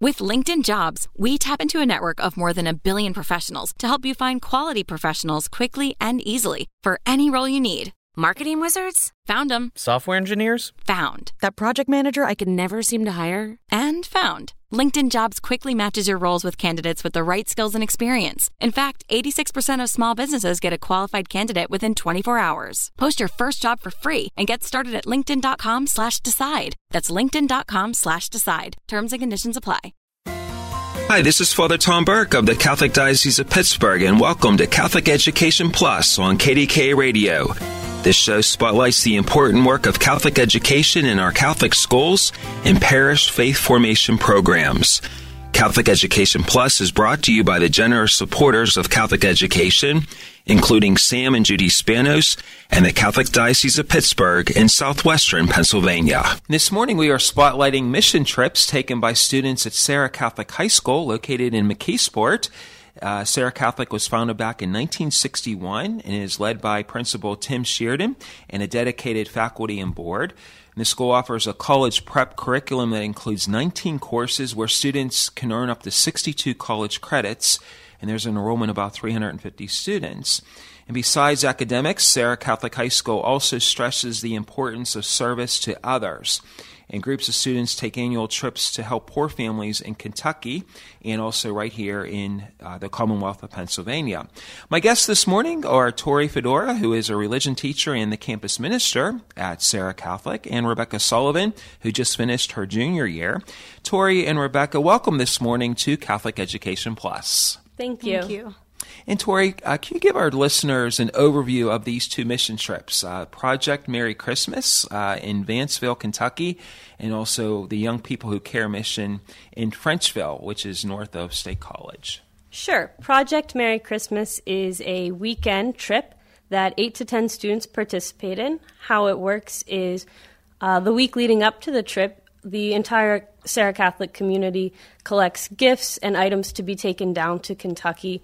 With LinkedIn Jobs, we tap into a network of more than 1 billion professionals to help you find quality professionals quickly and easily for any role you need. Marketing wizards? Found them. Software engineers? Found. That project manager I could never seem to hire? And found. LinkedIn Jobs quickly matches your roles with candidates with the right skills and experience. In fact, 86% of small businesses get a qualified candidate within 24 hours. Post your first job for free and get started at linkedin.com/decide. That's linkedin.com/decide. Terms and conditions apply. Hi, this is Father Tom Burke of the Catholic Diocese of Pittsburgh, and welcome to Catholic Education Plus on KDKA Radio. This show spotlights the important work of Catholic education in our Catholic schools and parish faith formation programs. Catholic Education Plus is brought to you by the generous supporters of Catholic education, including Sam and Judy Spanos and the Catholic Diocese of Pittsburgh in southwestern Pennsylvania. This morning we are spotlighting mission trips taken by students at Serra Catholic High School located in McKeesport. Serra Catholic was founded back in 1961 and is led by Principal Tim Sheardon and a dedicated faculty and board. And the school offers a college prep curriculum that includes 19 courses where students can earn up to 62 college credits, and there's an enrollment of about 350 students. And besides academics, Serra Catholic High School also stresses the importance of service to others. And groups of students take annual trips to help poor families in Kentucky and also right here in the Commonwealth of Pennsylvania. My guests this morning are Tori Fedora, who is a religion teacher and the campus minister at Serra Catholic, and Rebecca Sullivan, who just finished her junior year. Tori and Rebecca, welcome this morning to Catholic Education Plus. Thank you. Thank you. And Tori, can you give our listeners an overview of these two mission trips, Project Merry Christmas in Vanceville, Kentucky, and also the Young People Who Care mission in Frenchville, which is north of State College? Sure. Project Merry Christmas is a weekend trip that 8 to 10 students participate in. How it works is the week leading up to the trip, the entire Serra Catholic community collects gifts and items to be taken down to Kentucky.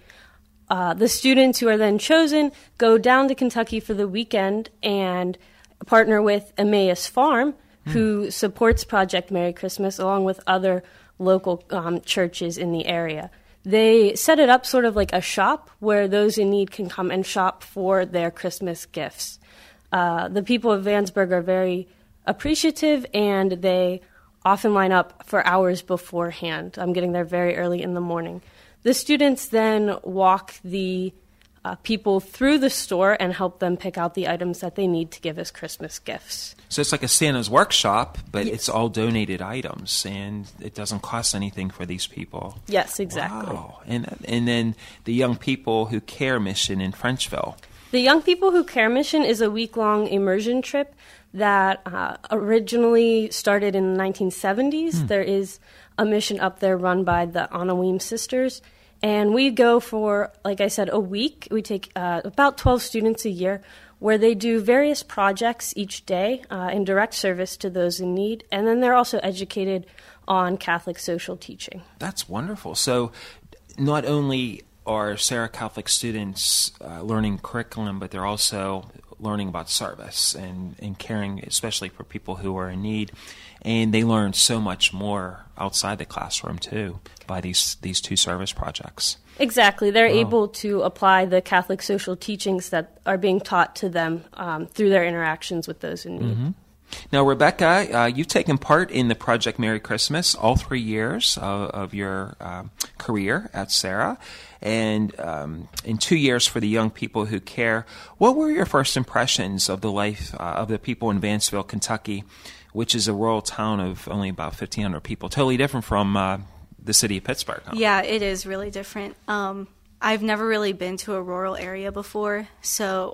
The students who are then chosen go down to Kentucky for the weekend and partner with Emmaus Farm, who supports Project Merry Christmas, along with other local churches in the area. They set it up sort of like a shop where those in need can come and shop for their Christmas gifts. The people of Vanceburg are very appreciative, and they often line up for hours beforehand. I'm getting there very early in the morning. The students then walk the people through the store and help them pick out the items that they need to give as Christmas gifts. So it's like a Santa's workshop, but It's all donated items, and it doesn't cost anything for these people. Yes, exactly. Wow. And then the Young People Who Care mission in Frenchville. The Young People Who Care mission is a week-long immersion trip that originally started in the 1970s. There is a mission up there run by the Anna Weems sisters. And we go for, like I said, a week. We take about 12 students a year where they do various projects each day in direct service to those in need. And then they're also educated on Catholic social teaching. That's wonderful. So not only are Serra Catholic students learning curriculum, but they're also learning about service and caring, especially for people who are in need. And they learn so much more outside the classroom, too, by these two service projects. Exactly. They're able to apply the Catholic social teachings that are being taught to them through their interactions with those in need. Mm-hmm. Now, Rebecca, you've taken part in the Project Merry Christmas all 3 years of your career at Serra, and in 2 years for the Young People Who Care. What were your first impressions of the life of the people in Vanceville, Kentucky, which is a rural town of only about 1,500 people, totally different from the city of Pittsburgh? Huh? Yeah, it is really different. I've never really been to a rural area before, so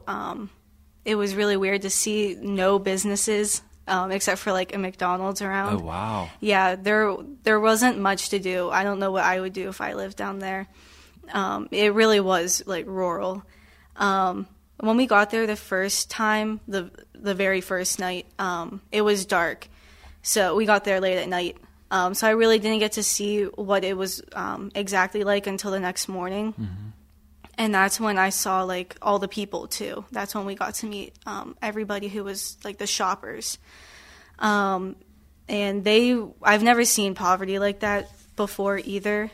it was really weird to see no businesses except for like a McDonald's around. Oh, wow. Yeah, there wasn't much to do. I don't know what I would do if I lived down there. It really was like rural. When we got there the first time, the very first night, it was dark. So we got there late at night. So I really didn't get to see what it was exactly like until the next morning. Mm-hmm. And that's when I saw, like, all the people, too. That's when we got to meet everybody who was, like, the shoppers. And I've never seen poverty like that before either.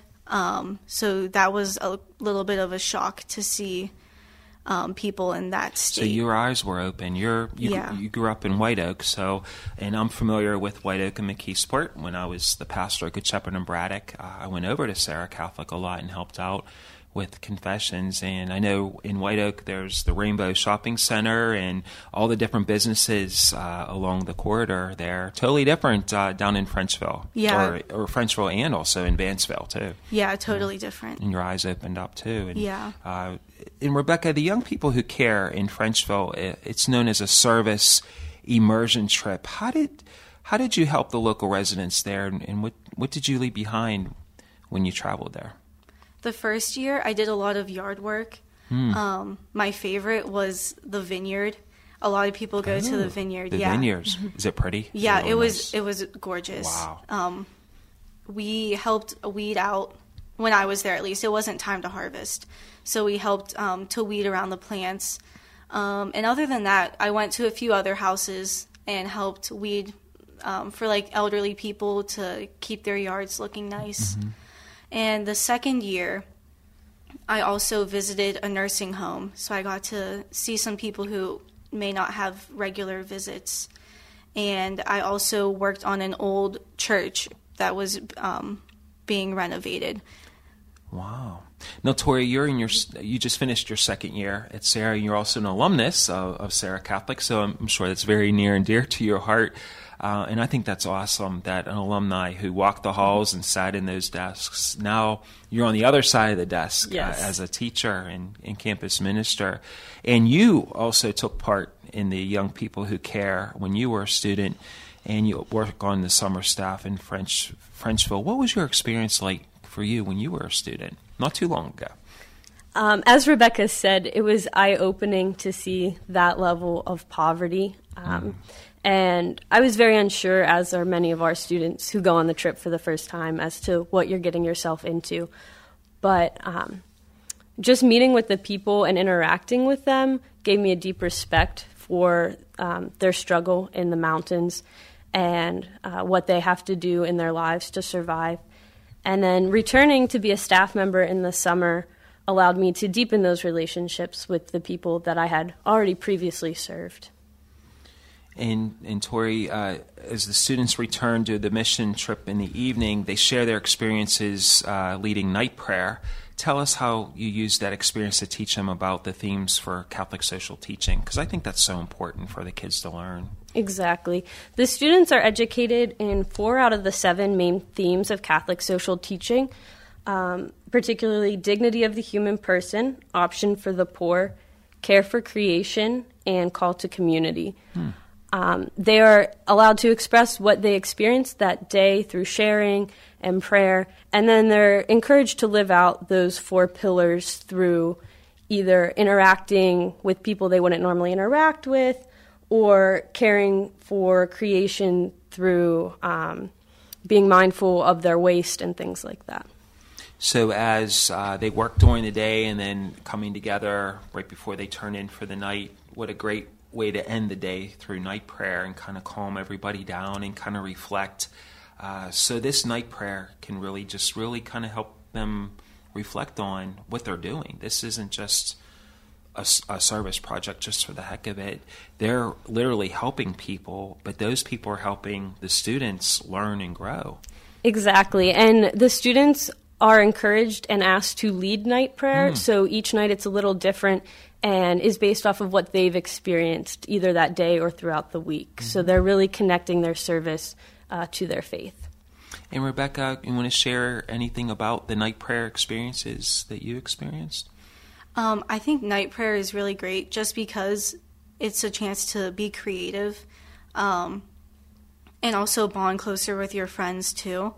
So that was a little bit of a shock to see people in that state. So your eyes were open. You grew up in White Oak, and I'm familiar with White Oak and McKeesport. When I was the pastor at Good Shepherd and Braddock, I went over to Sarah Catholic a lot and helped out with confessions. And I know in White Oak there's the Rainbow Shopping Center and all the different businesses along the corridor there. Totally different down in Frenchville. Yeah. Or Frenchville and also in Vanceville too. Yeah, totally different. And your eyes opened up too. And, yeah. And Rebecca, the young people who care in Frenchville, it's known as a service immersion trip. How did you help the local residents there, and what did you leave behind when you traveled there? The first year, I did a lot of yard work. My favorite was the vineyard. A lot of people go to the vineyard. The vineyards. Is it pretty? Yeah, it was gorgeous. Wow. We helped weed out, when I was there at least. It wasn't time to harvest. So we helped to weed around the plants. And other than that, I went to a few other houses and helped weed for like elderly people to keep their yards looking nice. Mm-hmm. And the second year, I also visited a nursing home. So I got to see some people who may not have regular visits. And I also worked on an old church that was being renovated. Wow. Now, Tori, you just finished your second year at Sarah. You're also an alumnus of Sarah Catholic, so I'm sure that's very near and dear to your heart. And I think that's awesome that an alumni who walked the halls and sat in those desks, now you're on the other side of the desk. Yes. As a teacher and campus minister. And you also took part in the Young People Who Care when you were a student, and you work on the summer staff in Frenchville. What was your experience like for you when you were a student, not too long ago? As Rebecca said, it was eye-opening to see that level of poverty. And I was very unsure, as are many of our students who go on the trip for the first time, as to what you're getting yourself into. But just meeting with the people and interacting with them gave me a deep respect for their struggle in the mountains and what they have to do in their lives to survive. And then returning to be a staff member in the summer allowed me to deepen those relationships with the people that I had already previously served. And Tori, as the students return to the mission trip in the evening, they share their experiences leading night prayer. Tell us how you used that experience to teach them about the themes for Catholic social teaching, because I think that's so important for the kids to learn. Exactly. The students are educated in 4 out of the 7 main themes of Catholic social teaching, particularly dignity of the human person, option for the poor, care for creation, and call to community. They are allowed to express what they experienced that day through sharing and prayer, and then they're encouraged to live out those 4 pillars through either interacting with people they wouldn't normally interact with, or caring for creation through being mindful of their waste and things like that. So as they work during the day and then coming together right before they turn in for the night, what a great way to end the day through night prayer and kind of calm everybody down and kind of reflect. So this night prayer can really kind of help them reflect on what they're doing. This isn't just a service project just for the heck of it. They're literally helping people, but those people are helping the students learn and grow. Exactly. And the students are encouraged and asked to lead night prayer. So each night it's a little different and is based off of what they've experienced either that day or throughout the week. So they're really connecting their service to their faith. And Rebecca, you want to share anything about the night prayer experiences that you experienced? I think night prayer is really great just because it's a chance to be creative and also bond closer with your friends too.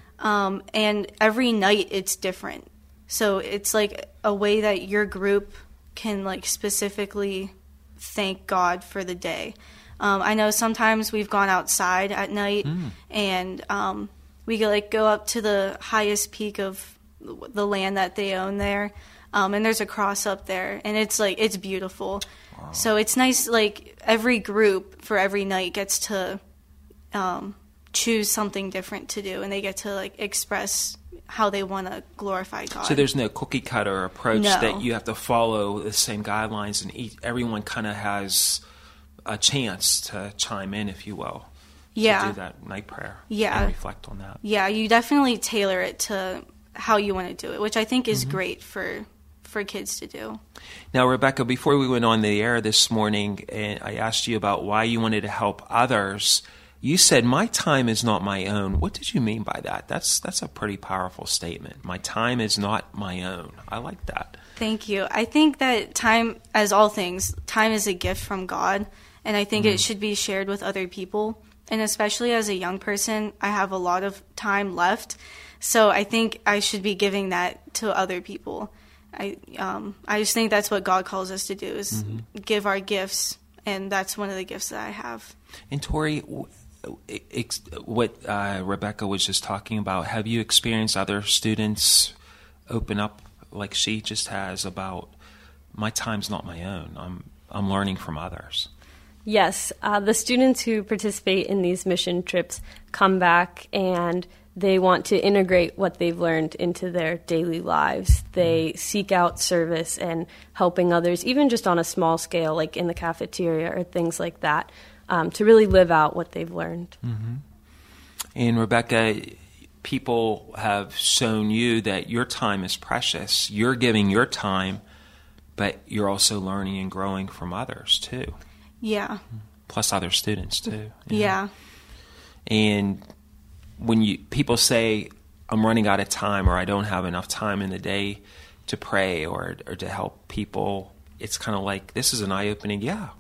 And every night it's different. So it's like a way that your group can like specifically thank God for the day. I know sometimes we've gone outside at night and we go up to the highest peak of the land that they own there. And there's a cross up there, and it's beautiful. Wow. So it's nice, like every group for every night gets to choose something different to do, and they get to like express how they want to glorify God. So there's no cookie cutter approach No. that you have to follow the same guidelines, and everyone kind of has a chance to chime in, if you will, to do that night prayer and reflect on that. Yeah, you definitely tailor it to how you want to do it, which I think is great for kids to do. Now, Rebecca, before we went on the air this morning, and I asked you about why you wanted to help others, you said, my time is not my own. What did you mean by that? That's a pretty powerful statement. My time is not my own. I like that. Thank you. I think that time, as all things, time is a gift from God, and I think it should be shared with other people. And especially as a young person, I have a lot of time left, so I think I should be giving that to other people. I just think that's what God calls us to do, is give our gifts, and that's one of the gifts that I have. And Tori, what Rebecca was just talking about, have you experienced other students open up like she just has about, my time's not my own, I'm learning from others? Yes, the students who participate in these mission trips come back and they want to integrate what they've learned into their daily lives. They seek out service and helping others, even just on a small scale, like in the cafeteria or things like that, to really live out what they've learned. Mm-hmm. And Rebecca, people have shown you that your time is precious. You're giving your time, but you're also learning and growing from others too. Yeah. Plus other students too. Yeah. And when people say, I'm running out of time, or I don't have enough time in the day to pray or to help people, it's kind of like, this is an eye-opening,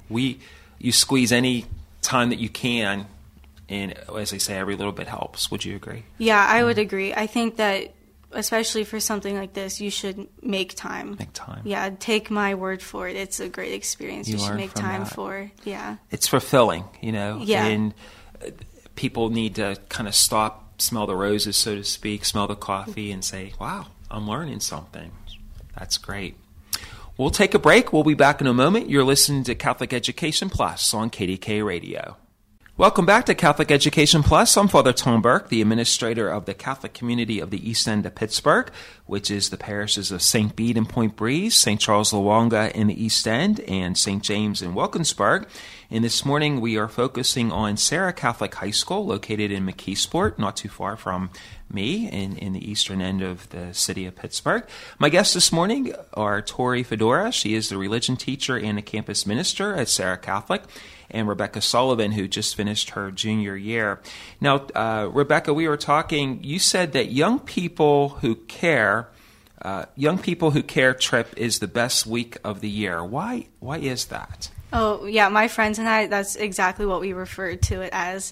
you squeeze any time that you can, and as they say, every little bit helps. Would you agree? Yeah, I would agree. I think that, especially for something like this, you should make time. Make time. Yeah, take my word for it. It's a great experience. You should learn make from time that. for, It's fulfilling, Yeah. and people need to kind of stop, smell the roses, so to speak, smell the coffee, and say, wow, I'm learning something. That's great. We'll take a break. We'll be back in a moment. You're listening to Catholic Education Plus on KDK Radio. Welcome back to Catholic Education Plus. I'm Father Tom Burke, the administrator of the Catholic community of the East End of Pittsburgh, which is the parishes of St. Bede in Point Breeze, St. Charles Lawanga in the East End, and St. James in Wilkinsburg. And this morning we are focusing on Sarah Catholic High School, located in McKeesport, not too far from me, in the eastern end of the city of Pittsburgh. My guests this morning are Tori Fedora. She is the religion teacher and a campus minister at Sarah Catholic, and Rebecca Sullivan, who just finished her junior year. Now, Rebecca, we were talking, you said that young people who care trip is the best week of the year. Why is that? Oh, yeah, my friends and I, that's exactly what we referred to it as.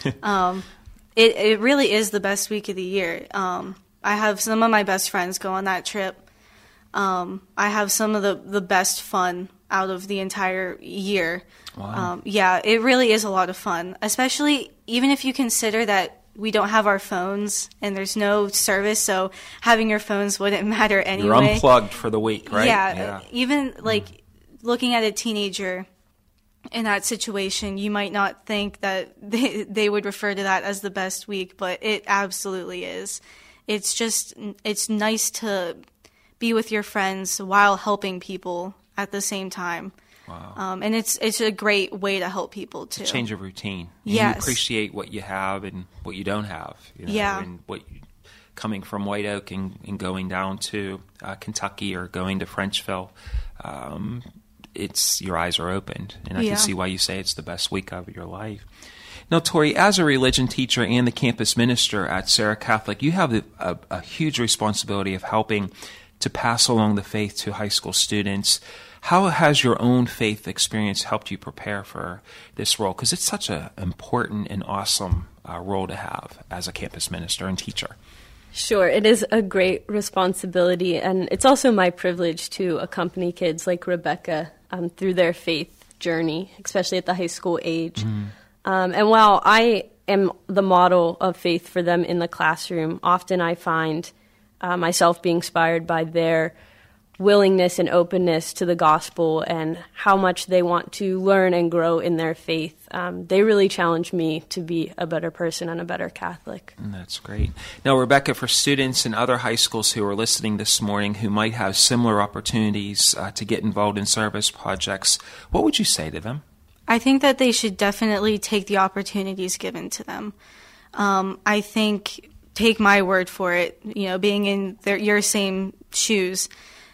It really is the best week of the year. I have some of my best friends go on that trip. I have some of the best fun out of the entire year. Wow. Yeah, it really is a lot of fun, especially even if you consider that we don't have our phones and there's no service, so having your phones wouldn't matter anyway. You're unplugged for the week, right? Yeah. Even like looking at a teenager in that situation, you might not think that they would refer to that as the best week, but it absolutely is. It's nice to be with your friends while helping people at the same time. Wow. And it's a great way to help people too. Change of routine. And Yes. you appreciate what you have and what you don't have. Yeah. And coming from White Oak and going down to Kentucky or going to Frenchville, your eyes are opened, and I can see why you say it's the best week of your life. Now, Tori, as a religion teacher and the campus minister at Sarah Catholic, you have a huge responsibility of helping to pass along the faith to high school students. How has your own faith experience helped you prepare for this role? Because it's such an important and awesome role to have as a campus minister and teacher. Sure, it is a great responsibility, and it's also my privilege to accompany kids like Rebecca through their faith journey, especially at the high school age. And while I am the model of faith for them in the classroom, often I find myself being inspired by their willingness and openness to the gospel and how much they want to learn and grow in their faith. They really challenge me to be a better person and a better Catholic. That's great. Now, Rebecca, for students in other high schools who are listening this morning who might have similar opportunities to get involved in service projects, what would you say to them? I think that they should definitely take the opportunities given to them. I think, take my word for it, being in your same shoes,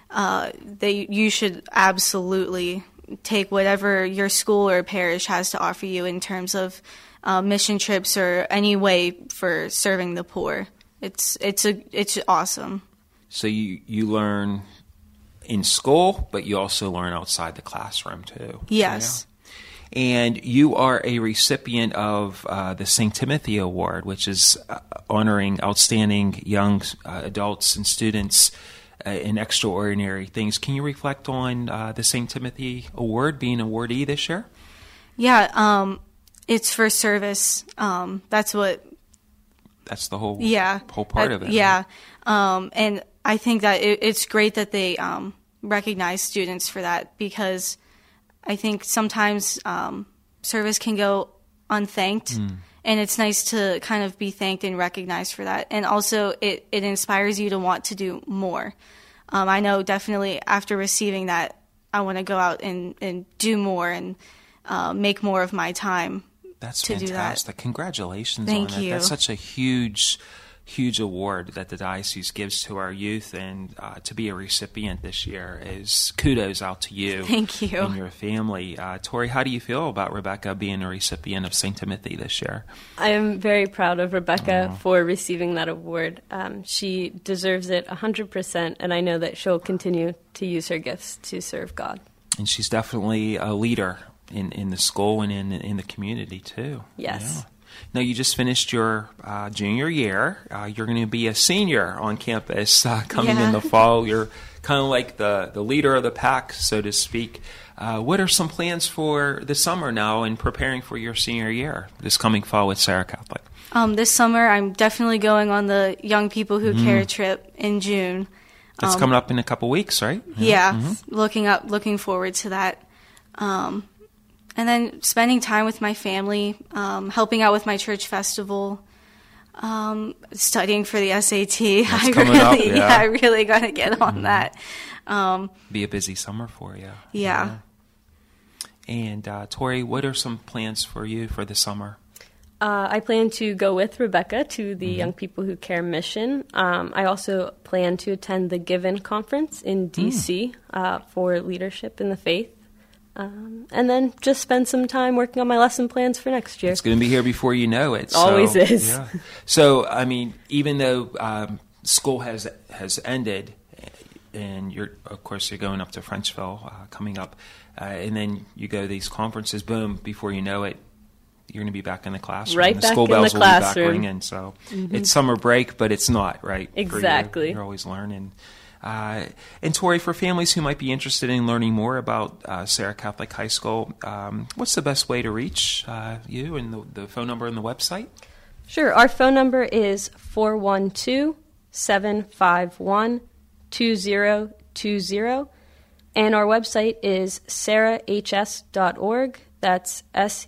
you should absolutely take whatever your school or parish has to offer you in terms of mission trips or any way for serving the poor. It's awesome. So you learn in school, but you also learn outside the classroom too. Yes. Yeah. And you are a recipient of the St. Timothy Award, which is honoring outstanding young adults and students in extraordinary things. Can you reflect on the St. Timothy Award, being an awardee this year? Yeah, it's for service. That's the whole part of it. Yeah, right? And I think that it's great that they recognize students for that, because I think sometimes service can go unthanked, and it's nice to kind of be thanked and recognized for that. And also, it inspires you to want to do more. I know definitely after receiving that, I want to go out and do more and make more of my time. That's to fantastic. Do that. Congratulations Thank on you. that. That's such a huge award that the diocese gives to our youth, and to be a recipient this year is kudos out to you. Thank you. And your family. Tori, how do you feel about Rebecca being a recipient of St. Timothy this year? I am very proud of Rebecca for receiving that award. She deserves it 100%, and I know that she'll continue to use her gifts to serve God. And she's definitely a leader in the school and in the community too. Yes. Yeah. Now, you just finished your junior year. You're going to be a senior on campus coming in the fall. You're kind of like the leader of the pack, so to speak. What are some plans for the summer now in preparing for your senior year this coming fall with Serra Catholic? This summer, I'm definitely going on the Young People Who Care trip in June. That's coming up in a couple weeks, right? Yeah, looking forward to that. And then spending time with my family, helping out with my church festival, studying for the SAT. I really got to get on that. Be a busy summer for you. Yeah. And Tori, what are some plans for you for the summer? I plan to go with Rebecca to the Young People Who Care mission. I also plan to attend the Given Conference in D.C. For leadership in the faith. And then just spend some time working on my lesson plans for next year. It's going to be here before you know it. Always is. Yeah. So, I mean, even though school has ended, and you're going up to Frenchville coming up, and then you go to these conferences, boom, before you know it, you're going to be back in the classroom. Right, the back school in bells the will classroom. Be back ringing. So it's summer break, but it's not, right? Exactly. You're always learning. And Tori, for families who might be interested in learning more about Serra Catholic High School, what's the best way to reach you, and the phone number and the website? Sure. Our phone number is 412-751-2020, and our website is serrahs.org. That's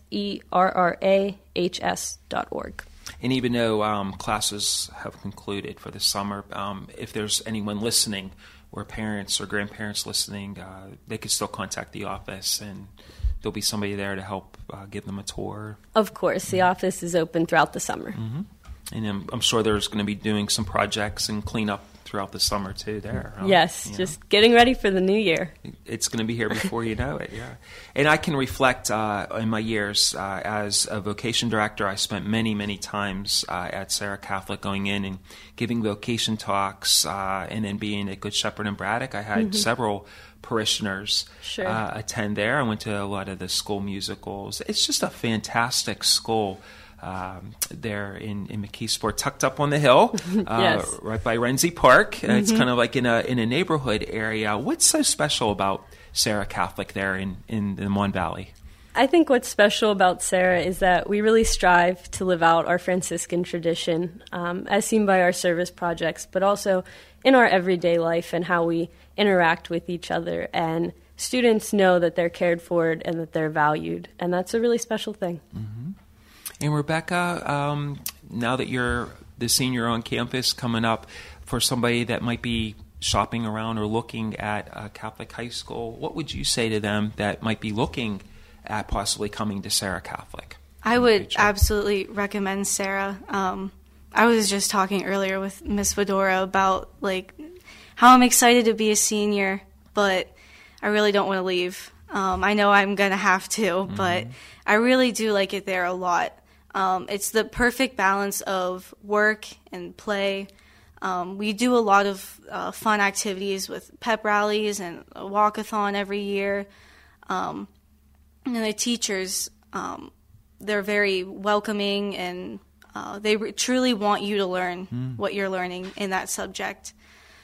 SERRAHS.org. And even though classes have concluded for the summer, if there's anyone listening, or parents or grandparents listening, they could still contact the office, and there'll be somebody there to help give them a tour. Of course, the office is open throughout the summer. Mm-hmm. And I'm sure there's going to be doing some projects and cleanup throughout the summer too there. Yes, just getting ready for the new year. It's going to be here before you know it, yeah. And I can reflect in my years as a vocation director, I spent many, many times at Serra Catholic going in and giving vocation talks, and then being at Good Shepherd in Braddock. I had several parishioners attend there. I went to a lot of the school musicals. It's just a fantastic school. There in McKeesport, tucked up on the hill, right by Renzi Park. It's kind of like in a neighborhood area. What's so special about Serra Catholic there in the Mon Valley? I think what's special about Serra is that we really strive to live out our Franciscan tradition, as seen by our service projects, but also in our everyday life and how we interact with each other. And students know that they're cared for and that they're valued, and that's a really special thing. Mm-hmm. And Rebecca, now that you're the senior on campus coming up, for somebody that might be shopping around or looking at a Catholic high school, what would you say to them that might be looking at possibly coming to Serra Catholic? I would absolutely recommend Serra. I was just talking earlier with Miss Fedora about how I'm excited to be a senior, but I really don't want to leave. I know I'm going to have to, but I really do like it there a lot. It's the perfect balance of work and play. We do a lot of fun activities with pep rallies and a walkathon every year. And the teachers, they're very welcoming, and they truly want you to learn what you're learning in that subject.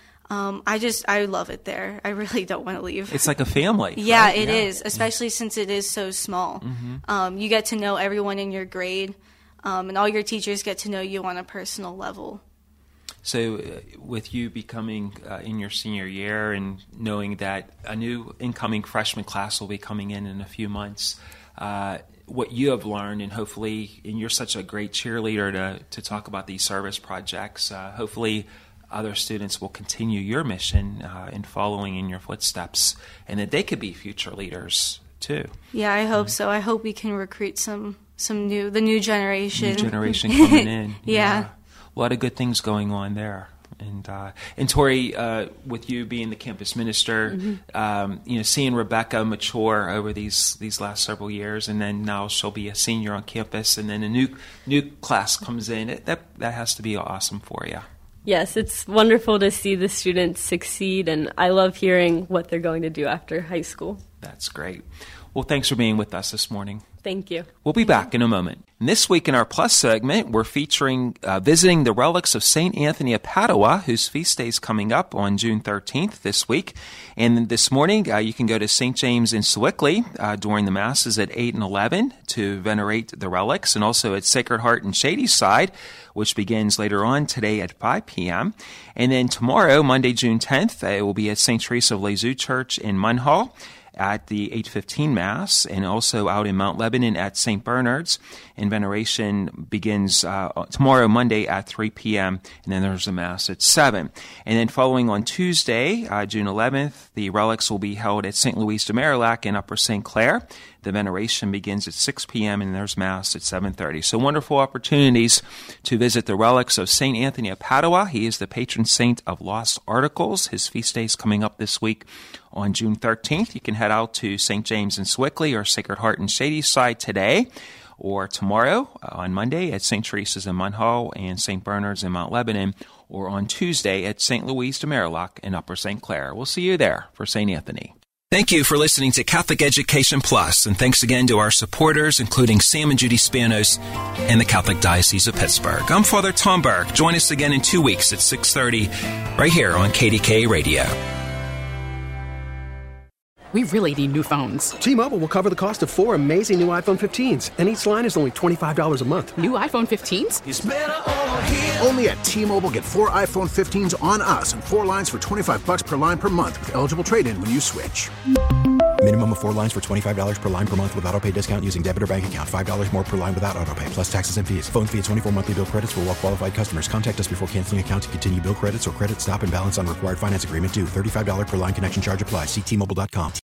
I love it there. I really don't want to leave. It's like a family. Yeah, right? It is, especially since it is so small. You get to know everyone in your grade, and all your teachers get to know you on a personal level. So with you becoming in your senior year and knowing that a new incoming freshman class will be coming in a few months, what you have learned, and hopefully, and you're such a great cheerleader to talk about these service projects, hopefully other students will continue your mission in following in your footsteps, and that they could be future leaders too. Yeah, I hope so. I hope we can recruit the new generation. New generation coming in. Yeah. A lot of good things going on there. And Tori, with you being the campus minister, seeing Rebecca mature over these last several years, and then now she'll be a senior on campus, and then a new class comes in. That has to be awesome for you. Yes, it's wonderful to see the students succeed, and I love hearing what they're going to do after high school. That's great. Well, thanks for being with us this morning. Thank you. We'll be back in a moment. And this week in our Plus segment, we're featuring visiting the relics of St. Anthony of Padua, whose feast day is coming up on June 13th this week. And this morning, you can go to St. James in Sewickley during the Masses at 8 and 11 to venerate the relics, and also at Sacred Heart in Shadyside, which begins later on today at 5 p.m. And then tomorrow, Monday, June 10th, it will be at St. Teresa of Lisieux Church in Munhall at the 8:15 Mass, and also out in Mount Lebanon at St. Bernard's. And veneration begins tomorrow, Monday, at 3 p.m., and then there's a Mass at 7. And then following on Tuesday, June 11th, the relics will be held at St. Louis de Marillac in Upper St. Clair. The veneration begins at 6 p.m., and there's Mass at 7:30. So wonderful opportunities to visit the relics of St. Anthony of Padua. He is the patron saint of lost articles. His feast day is coming up this week on June 13th. You can head out to St. James in Sewickley or Sacred Heart in Shadyside today, or tomorrow on Monday at St. Teresa's in Munhall and St. Bernard's in Mount Lebanon, or on Tuesday at St. Louis de Marillac in Upper St. Clair. We'll see you there for St. Anthony. Thank you for listening to Catholic Education Plus, and thanks again to our supporters, including Sam and Judy Spanos and the Catholic Diocese of Pittsburgh. I'm Father Tom Burke. Join us again in 2 weeks at 6:30 right here on KDKA Radio. We really need new phones. T-Mobile will cover the cost of 4 amazing new iPhone 15s, and each line is only $25 a month. New iPhone 15s? It's better over here. Only at T-Mobile, get 4 iPhone 15s on us and 4 lines for $25 per line per month with eligible trade-in when you switch. Minimum of 4 lines for $25 per line per month with autopay discount using debit or bank account. $5 more per line without autopay, plus taxes and fees. Phone fee at 24 monthly bill credits for well-qualified customers. Contact us before canceling account to continue bill credits or credit stop and balance on required finance agreement due. $35 per line connection charge applies. See T-Mobile.com.